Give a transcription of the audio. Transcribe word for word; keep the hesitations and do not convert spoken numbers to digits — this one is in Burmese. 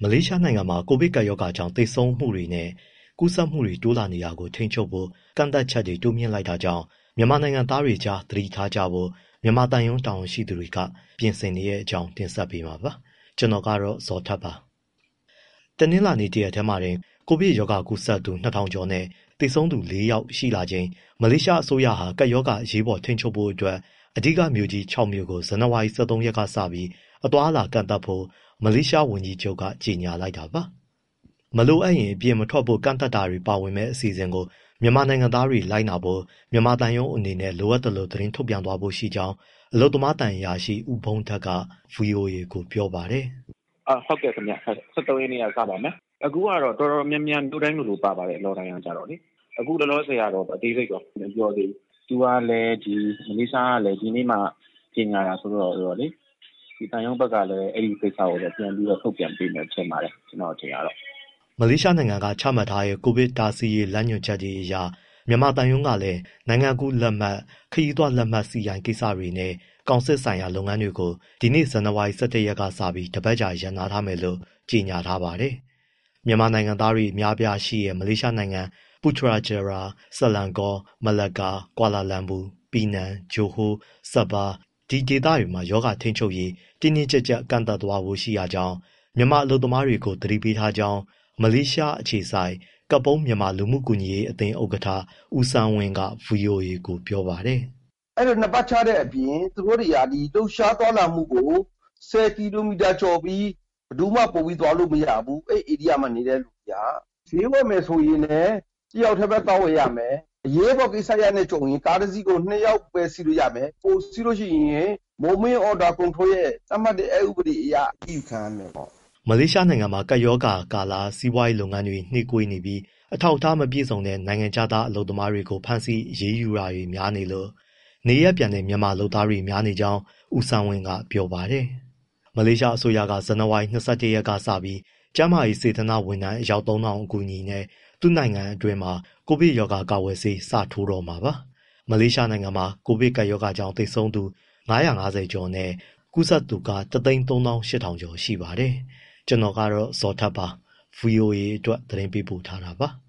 လေးရှားနိုင်ငံမှာကိုဗစ်ကပ်ရောဂါကြောင့်သေဆုံးမှုတွေနဲ့ကူးစက်မှုတွေတိုးလာနေတာကိုထိန်းချုပ်ဖို့ကန့်သတ်ချက်တွေတိုးမြင့်လိုက်တာကြောင့်မြန်မာနိုင်ငံသားတွေကြားသတိထားကြဖို့မြန်မာတန်ယုံတောင်ရှိသူတွေကပြင်ဆင်နေတဲ့အကြောင်းတင်ဆက်ပေးမှာပါ။ကျွန်တော်ကတော့ဇော်ထက်ပါ။တနင်္လာနေ့တရက်ထဲမှာတင်ကိုဗစ်ရောဂါကူးစက်သူနှစ်ထောင်ကျော်နဲ့သေဆုံးသူလေးယောက်ရှိလာချိန်မလေးရှားအစိုးရဟာကပ်ရောဂါအရေးပေါ်ထိန်းချုပ်ဖို့အတွက်အဓိကမြို့ကြီးခြောက်မြို့ကိုဇန်နဝါရီလ ၁၃ ရက်ကစပြီးအသွားအလာကန့်သတ်ဖို့မလေးရှားဝန်ကြီးချုပ်ကကြေညာလိုက်တာပါ။မလိုအပ်ရင်အပြင်မထွက်ဖို့ကန့်သတ်တာတွေပါဝင်မဲ့အစီအစဉ်ကိုမြန်မာနိုင်ငံသားတွေလိုက်နာဖို့မြန်မာတန်ယုံအနေနဲ့လိုအပ်တယ်လို့သတင်းထုတ်ပြန်သွားဖို့ရှိကြောင်းအလို့သမားတန်ရာရှိဦးဘုံထက်က ဗွီအိုအေ ကိုပြောပါတယ်။အာဟုတ်ကဲ့ခင်ဗျ။၁၃ရက်နေ့ကစပါမယ်။အခုကတော့တော်တော်များများမြို့တိုင်းလိုပါပါတယ်လော်တိုင်းကကြတော့လေ။အခုလောလောဆယ်ကတော့အသေးစိတ်တော့မပြောသေးဘူး။သူကလည်းဒီမလေးရှားကလည်းဒီနေ့မှပြင်လာတာဆိုတော့လေဒီတန်ယုံဘက်ကလည်းအဲ့ဒီကိစ္စကိုလည်းပြန်ပြီးတော့ထုတ်ပြန်ပေးမယ်ထင်ပါတယ်ကျွန်တော်ထင်ရတော့မလေးရှားနိုင်ငံကချမှတ်ထားတဲ့ကိုဗစ်တားဆီးရေးလမ်းညွှန်ချက်တွေအရမြန်မာတန်ယုံကလည်းနိုင်ငံကူးလက်မှတ်ခရီးသွားလက်မှတ်စီရင်ကိစ္စတွေနဲ့ကောင်စစ်ဆိုင်ရာလုပ်ငန်းတွေကိုဒီနေ့ဇန်နဝါရီလ ၁၁ ရက်ကစပြီးတပတ်ကြာရန်နာထားမယ်လို့ကြေညာထားပါတယ်။မြန်မာနိုင်ငံသားတွေအများပြားရှိတဲ့မလေးရှားနိုင်ငံပူထရာဂျာရာ၊ဆလန်ကော၊မလကာ၊ကွာလာလမ်ပူ၊ပီနန်၊ဂျိုဟိုး၊ဆပ်ဘာဒီဒေသတွေမှာယောဂထိန်းချုပ်ရေးတင်းတင်းကြပ်ကြပ်ကန့်သတ်သွားဖို့ရှိရကြောင်းမြန်မာအလုပ်သမားတွေကိုသတိပေးထားကြောင်းမလေးရှားအခြေစိုက်ကပ်ပုံးမြန်မာလူမှုကူညီရေးအသင်းဥက္ကဋ္ဌဦးစန်းဝင်းက ဗွီအိုအေ ကိုပြောပါတယ်။အဲ့လိုနှစ်ပတ်ချတဲ့အပြင်သူတို့တွေကဒီလှုပ်ရှားသွားလာမှုကိုဆယ်ကီလိုမီတာကျော်ပြီးဘယ်သူမှပို့ပြီးသွားလို့မရဘူး။အဲ့ဧရိယာမှာနေတဲ့လူတွေကဈေးဝယ်မယ်ဆိုရင်လည်းတယောက်တစ်ပတ်ကောက်ဝယ်ရမယ်။အရေးပေါ်ကိစ္စရနဲ့ကြုံရင်ကားတစ်စီးကိုနှစ်ယောက်ပဲစီးလို့ရမယ်။ပိုစီးလို့ရှိရင်Movement Order Control ရဲ့သတ်မှတ်တဲ့အဥပဒေအရအယူခံရမယ်ပေါ့မလေးရှားနိုင်ငံမှာကပ်ရောဂါကာလစီးပွားရေးလုပ်ငန်းတွေနှိကွေးနေပြီးအထောက်အထားမပြည့်စုံတဲ့နိုင်ငံခြားသားအလုပ်သမားတွေကိုဖမ်းဆီးအရေးယူတာတွေများနေလို့နေရပြန်တဲ့မြန်မာလုပ်သားတွေများနေကြောင်းဦးစန်းဝင်းကပြောပါတယ်။မလေးရှားအစိုးရကဇန်နဝါရီလ ၂၁ ရက်ကစပြီးကျန်းမာရေးစေတနာဝန်ထမ်းအယောက် သုံးထောင်အကူအညီနဲ့သူ့နိုင်ငံအတွင်းမှာကိုဗစ်ရောဂါကာကွယ်ဆေးစထိုးတော့မှာပါ။မလေးရှားနိုင်ငံမှာကိုဗစ်ကပ်ရောဂါကြောင့်သေဆုံးသူငါးရာငါးဆယ်ကျော်နဲ့ကူးစက်သူကတစ်သိန်းသုံးသောင်းရှစ်ထောင်ကျော်ရှိပါတယ်။ကျွန်တော်ကတော့ဇော်ထက်ပါ ဗွီအိုအေ အတွက်သတင်းပေးပို့ထားတာပါ။